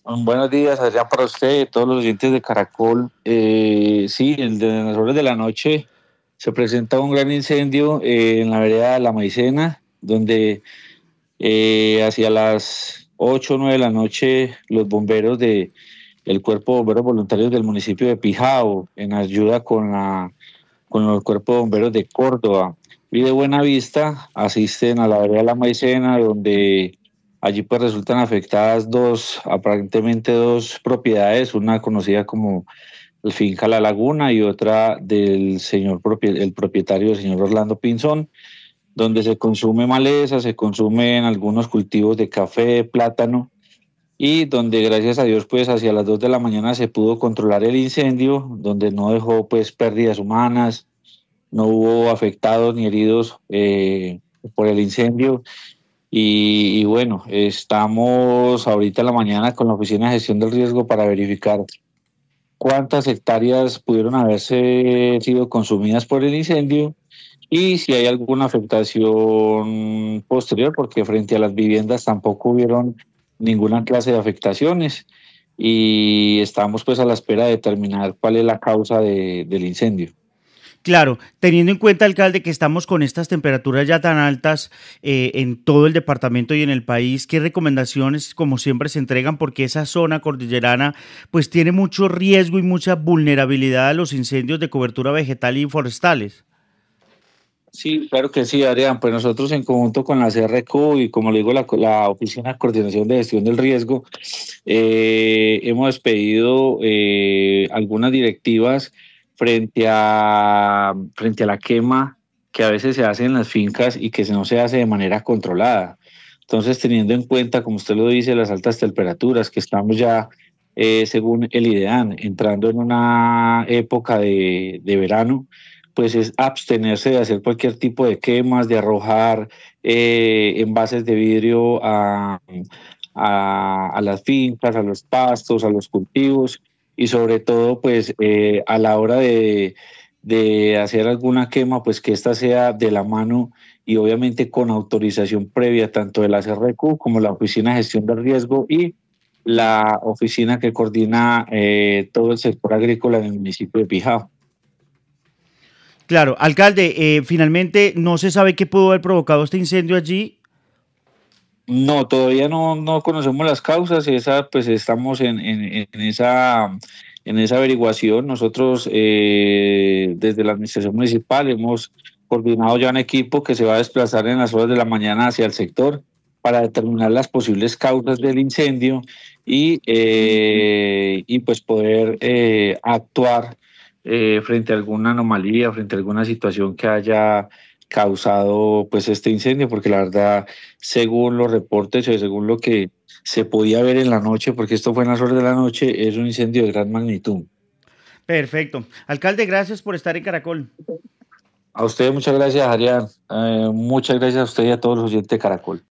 Buenos días, Adrián, para usted y todos los oyentes de Caracol. Sí, en las horas de la noche se presenta un gran incendio en la vereda de La Maicena, donde hacia las 8 o 9 de la noche los bomberos el Cuerpo de Bomberos Voluntarios del municipio de Pijao, en ayuda con el Cuerpo de Bomberos de Córdoba y de Buenavista, asisten a la vereda de La Maicena, donde allí pues resultan afectadas aparentemente dos propiedades, una conocida como el Finca La Laguna y otra el propietario, el señor Orlando Pinzón, donde se consume maleza, se consumen algunos cultivos de café, plátano, y donde gracias a Dios pues hacia las 2 de la mañana se pudo controlar el incendio, donde no dejó pues pérdidas humanas, no hubo afectados ni heridos por el incendio. Y bueno, estamos ahorita en la mañana con la Oficina de Gestión del Riesgo para verificar cuántas hectáreas pudieron haberse sido consumidas por el incendio y si hay alguna afectación posterior, porque frente a las viviendas tampoco hubieron ninguna clase de afectaciones y estamos pues a la espera de determinar cuál es la causa del incendio. Claro, teniendo en cuenta, alcalde, que estamos con estas temperaturas ya tan altas en todo el departamento y en el país, ¿qué recomendaciones, como siempre, se entregan? Porque esa zona cordillerana, pues, tiene mucho riesgo y mucha vulnerabilidad a los incendios de cobertura vegetal y forestales. Sí, claro que sí, Adrián. Pues nosotros en conjunto con la CRQ y como le digo, la Oficina de Coordinación de Gestión del Riesgo, hemos expedido algunas directivas frente a la quema que a veces se hace en las fincas y que no se hace de manera controlada. Entonces, teniendo en cuenta, como usted lo dice, las altas temperaturas, que estamos ya, según el IDEAN, entrando en una época de verano, pues es abstenerse de hacer cualquier tipo de quemas, de arrojar envases de vidrio a las fincas, a los pastos, a los cultivos y sobre todo pues a la hora de hacer alguna quema, pues que ésta sea de la mano y obviamente con autorización previa tanto de la CRQ como la Oficina de Gestión del Riesgo y la oficina que coordina todo el sector agrícola en el municipio de Pijao. Claro, alcalde, finalmente no se sabe qué pudo haber provocado este incendio allí. No, todavía no conocemos las causas, esa, pues estamos en esa averiguación. Nosotros desde la Administración Municipal hemos coordinado ya un equipo que se va a desplazar en las horas de la mañana hacia el sector para determinar las posibles causas del incendio y pues poder actuar frente a alguna anomalía, frente a alguna situación que haya causado pues este incendio, porque la verdad según los reportes o según lo que se podía ver en la noche, porque esto fue en las horas de la noche, es un incendio de gran magnitud. Perfecto. Alcalde, gracias por estar en Caracol. A usted muchas gracias, Arián. Muchas gracias a usted y a todos los oyentes de Caracol.